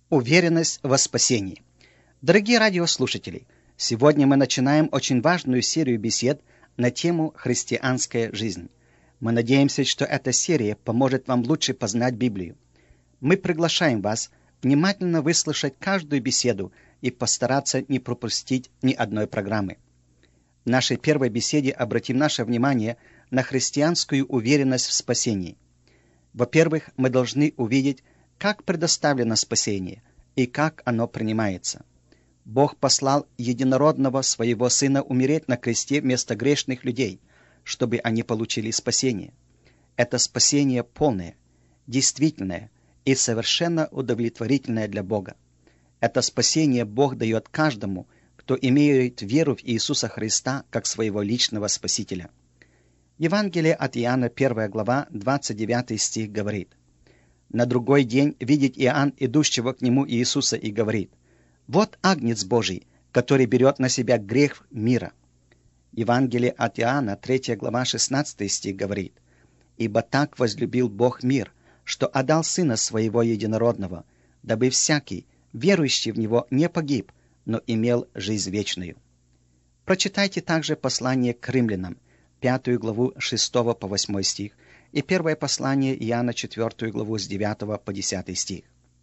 Уверенность во спасении. Дорогие радиослушатели, сегодня мы начинаем очень важную серию бесед на тему «Христианская жизнь». Мы надеемся, что эта серия поможет вам лучше познать Библию. Мы приглашаем вас внимательно выслушать каждую беседу и постараться не пропустить ни одной программы. В нашей первой беседе обратим наше внимание на христианскую уверенность в спасении. Во-первых, мы должны увидеть, как предоставлено спасение и как оно принимается. Бог послал единородного Своего Сына умереть на кресте вместо грешных людей, чтобы они получили спасение. Это спасение полное, действительное и совершенно удовлетворительное для Бога. Это спасение Бог дает каждому, кто имеет веру в Иисуса Христа как своего личного Спасителя. Евангелие от Иоанна, 1 глава, 29 стих говорит: «На другой день видит Иоанн идущего к нему Иисуса и говорит: „Вот Агнец Божий, который берет на себя грех мира“». Евангелие от Иоанна, 3 глава, 16 стих говорит: «Ибо так возлюбил Бог мир, что отдал Сына Своего Единородного, дабы всякий, верующий в Него, не погиб, но имел жизнь вечную». Прочитайте также послание к римлянам, 5 главу 6 по 8 стих, и первое послание Иоанна, 4 главу с 9 по 10 стих.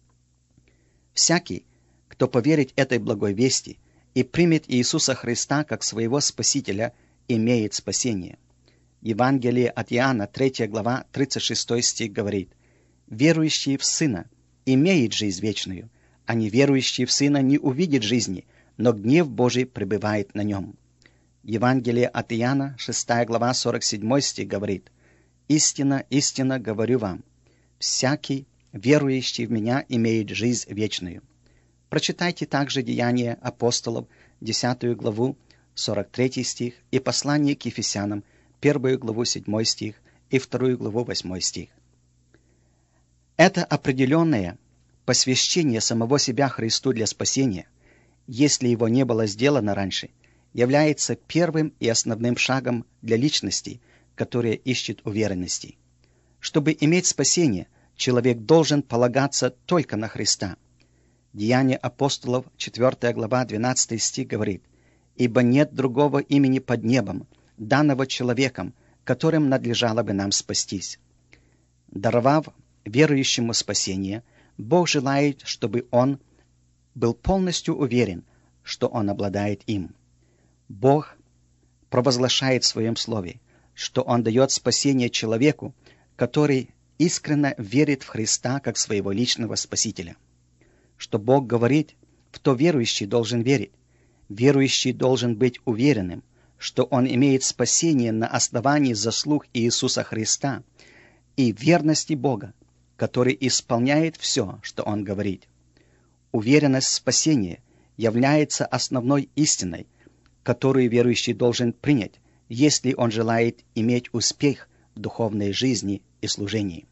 Всякий, кто поверит этой благой вести и примет Иисуса Христа как своего Спасителя, имеет спасение. Евангелие от Иоанна, 3 глава, 36 стих говорит: «Верующий в Сына имеет жизнь вечную, а неверующий в Сына не увидит жизни, но гнев Божий пребывает на нем». Евангелие от Иоанна, 6 глава, 47 стих говорит: «Истинно, истинно говорю вам, всякий, верующий в Меня, имеет жизнь вечную». Прочитайте также Деяния апостолов, 10 главу, 43 стих, и послание к Ефесянам, 1 главу, 7 стих, и 2 главу, 8 стих. Это определенное посвящение самого себя Христу для спасения, если его не было сделано раньше, является первым и основным шагом для личности, которая ищет уверенности. Чтобы иметь спасение, человек должен полагаться только на Христа. Деяния апостолов, 4 глава, 12 стих говорит: «Ибо нет другого имени под небом, данного человеком, которым надлежало бы нам спастись». Даровав верующему спасение, Бог желает, чтобы он был полностью уверен, что он обладает им. Бог провозглашает в Своем Слове, что Он дает спасение человеку, который искренне верит в Христа как своего личного Спасителя. Что Бог говорит, в то верующий должен верить. Верующий должен быть уверенным, что он имеет спасение на основании заслуг Иисуса Христа и верности Бога, который исполняет все, что Он говорит. Уверенность в спасении является основной истиной, которую верующий должен принять, если он желает иметь успех в духовной жизни и служении.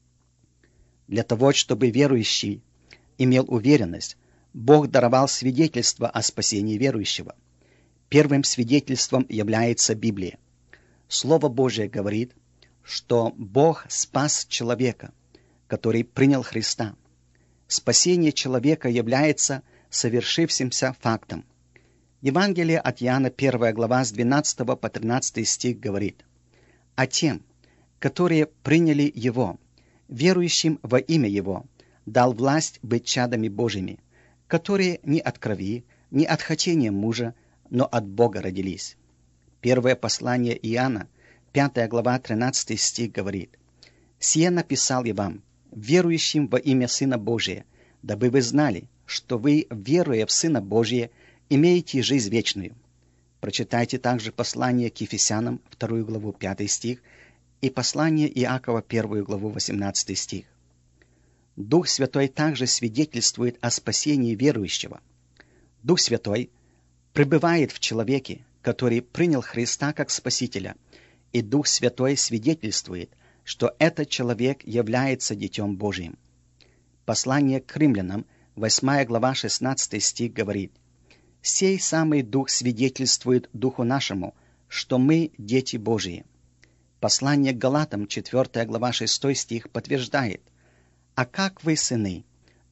Для того, чтобы верующий имел уверенность, Бог даровал свидетельство о спасении верующего. Первым свидетельством является Библия. Слово Божие говорит, что Бог спас человека, который принял Христа. Спасение человека является совершившимся фактом. Евангелие от Иоанна, 1 глава, с 12 по 13 стих говорит: «А тем, которые приняли Его, верующим во имя Его, дал власть быть чадами Божьими, которые не от крови, не от хотения мужа, но от Бога родились». Первое послание Иоанна, 5 глава, 13 стих говорит: «Сие написал я вам, верующим во имя Сына Божия, дабы вы знали, что вы, веруя в Сына Божия, имеете жизнь вечную». Прочитайте также послание к Ефесянам, 2 главу, 5 стих, и послание Иакова, 1 главу, 18 стих. Дух Святой также свидетельствует о спасении верующего. Дух Святой пребывает в человеке, который принял Христа как Спасителя, и Дух Святой свидетельствует, что этот человек является Детем Божиим. Послание к римлянам, 8 глава, 16 стих говорит: «Сей самый Дух свидетельствует Духу нашему, что мы дети Божии». Послание к Галатам, 4 глава, 6 стих подтверждает: «А как вы, сыны,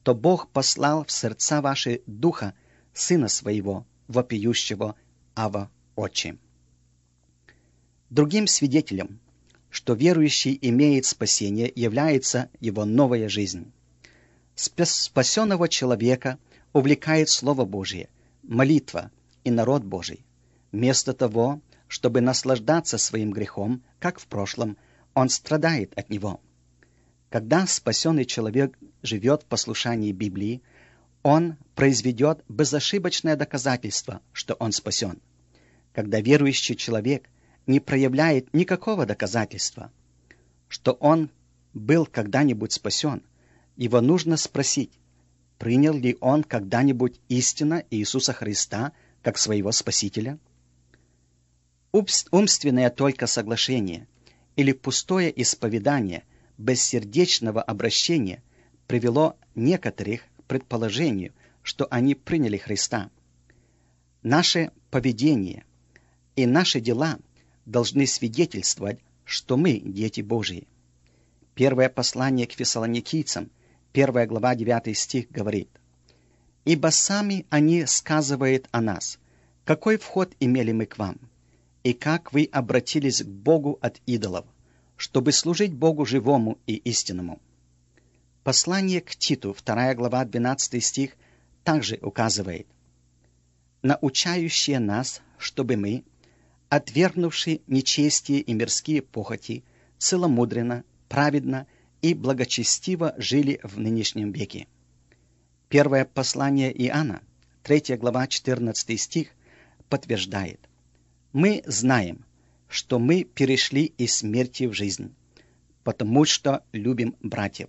то Бог послал в сердца ваши Духа Сына Своего, вопиющего Ава Отче. Другим свидетелем, что верующий имеет спасение, является его новая жизнь. Спасенного человека увлекает Слово Божие, молитва и народ Божий. Вместо того, чтобы наслаждаться своим грехом, как в прошлом, он страдает от него. Когда спасенный человек живет в послушании Библии, он произведет безошибочное доказательство, что он спасен. Когда верующий человек не проявляет никакого доказательства, что он был когда-нибудь спасен, его нужно спросить, принял ли он когда-нибудь истинно Иисуса Христа как своего Спасителя? Умственное только соглашение или пустое исповедание без сердечного обращения привело некоторых к предположению, что они приняли Христа. Наше поведение и наши дела должны свидетельствовать, что мы дети Божии. Первое послание к Фессалоникийцам, 1 глава 9 стих говорит: «Ибо сами они сказывают о нас, какой вход имели мы к вам, и как вы обратились к Богу от идолов, чтобы служить Богу живому и истинному». Послание к Титу, 2 глава 12 стих, также указывает: «Научающие нас, чтобы мы, отвергнувши нечестие и мирские похоти, целомудренно, праведно и благочестиво жили в нынешнем веке». Первое послание Иоанна, 3 глава 14 стих, подтверждает: «Мы знаем, что мы перешли из смерти в жизнь, потому что любим братьев».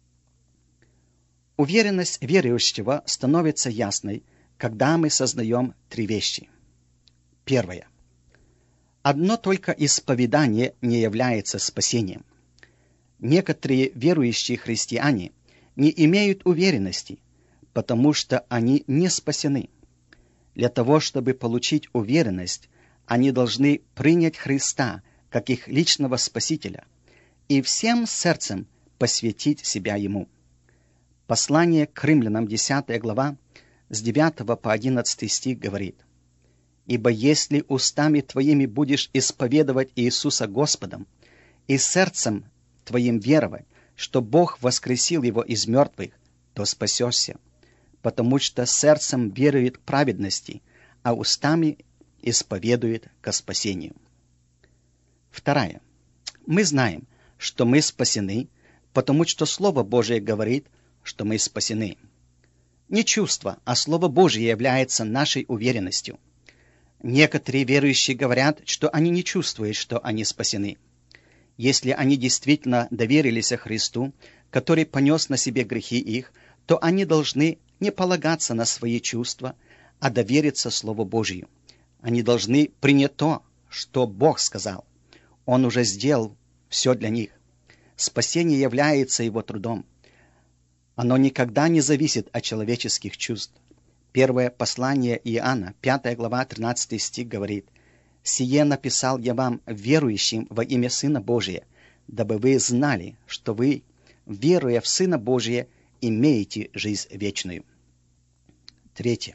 Уверенность верующего становится ясной, когда мы сознаем три вещи. Первое. Одно только исповедание не является спасением. Некоторые верующие христиане не имеют уверенности, потому что они не спасены. Для того, чтобы получить уверенность, они должны принять Христа как их личного Спасителя и всем сердцем посвятить себя Ему. Послание к Римлянам, 10 глава, с 9 по 11 стих говорит: «Ибо если устами твоими будешь исповедовать Иисуса Господом и сердцем твоим веровать, что Бог воскресил Его из мертвых, то спасешься, потому что сердцем верует к праведности, а устами исповедует ко спасению». Второе. Мы знаем, что мы спасены, потому что Слово Божие говорит, что мы спасены. Не чувство, а Слово Божие является нашей уверенностью. Некоторые верующие говорят, что они не чувствуют, что они спасены. Если они действительно доверились Христу, который понес на себе грехи их, то они должны не полагаться на свои чувства, а довериться Слову Божию. Они должны принять то, что Бог сказал. Он уже сделал все для них. Спасение является Его трудом. Оно никогда не зависит от человеческих чувств. Первое послание Иоанна, 5 глава, 13 стих говорит: «Сие написал я вам, верующим во имя Сына Божия, дабы вы знали, что вы, веруя в Сына Божия, имеете жизнь вечную». Третье.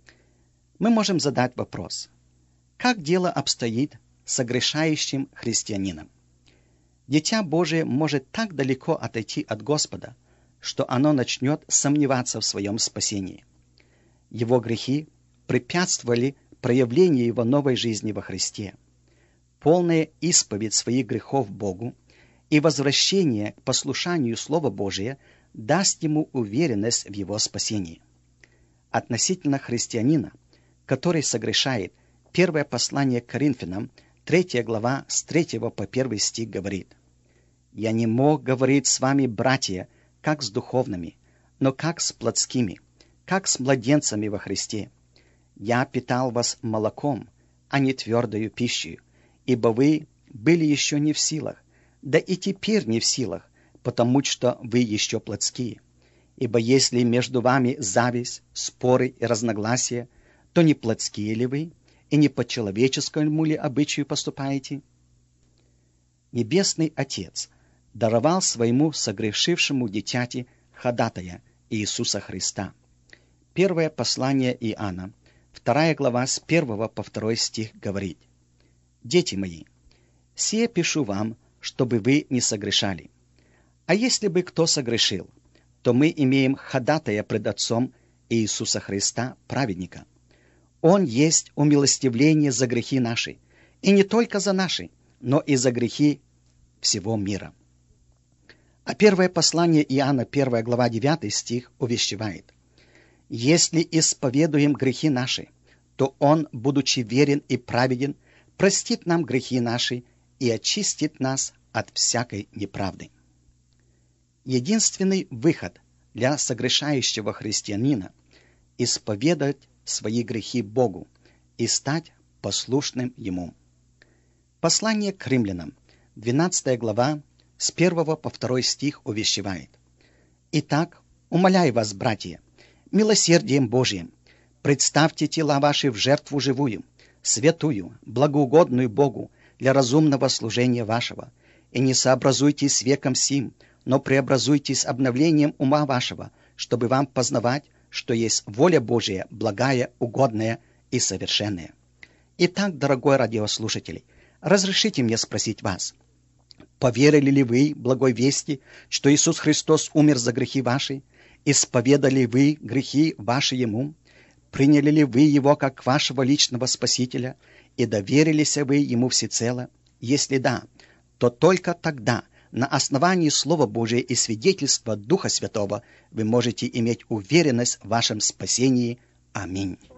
Мы можем задать вопрос: как дело обстоит с согрешающим христианином? Дитя Божие может так далеко отойти от Господа, что оно начнет сомневаться в своем спасении. Его грехи препятствовали проявлению его новой жизни во Христе. Полная исповедь своих грехов Богу и возвращение к послушанию Слова Божия даст ему уверенность в его спасении. Относительно христианина, который согрешает, первое послание к Коринфянам, 3 глава, с 3 по 1 стих говорит: «Я не мог говорить с вами, братья, как с духовными, но как с плотскими, как с младенцами во Христе. Я питал вас молоком, а не твердою пищей, ибо вы были еще не в силах, да и теперь не в силах, потому что вы еще плотские. Ибо если между вами зависть, споры и разногласия, то не плотские ли вы, и не по человеческому ли обычаю поступаете?» Небесный Отец даровал своему согрешившему дитяти ходатая Иисуса Христа. Первое послание Иоанна, 2 глава с 1 по 2 стих говорит: «Дети мои, сие пишу вам, чтобы вы не согрешали. А если бы кто согрешил, то мы имеем ходатая пред Отцом Иисуса Христа, праведника. Он есть умилостивление за грехи наши, и не только за наши, но и за грехи всего мира». А первое послание Иоанна, 1 глава 9 стих увещевает: «Если исповедуем грехи наши, то Он, будучи верен и праведен, простит нам грехи наши и очистит нас от всякой неправды». Единственный выход для согрешающего христианина — исповедать свои грехи Богу и стать послушным Ему. Послание к римлянам, 12 глава, с 1 по 2 стих увещевает: «Итак, умоляю вас, братья, милосердием Божиим, представьте тела ваши в жертву живую, святую, благоугодную Богу для разумного служения вашего, и не сообразуйтесь с веком сим, но преобразуйтесь обновлением ума вашего, чтобы вам познавать, что есть воля Божия, благая, угодная и совершенная». Итак, дорогой радиослушатель, разрешите мне спросить вас: поверили ли вы благой вести, что Иисус Христос умер за грехи ваши? Исповедали вы грехи ваши Ему? Приняли ли вы Его как вашего личного Спасителя? И доверились вы Ему всецело? Если да, то только тогда, на основании Слова Божия и свидетельства Духа Святого, вы можете иметь уверенность в вашем спасении. Аминь.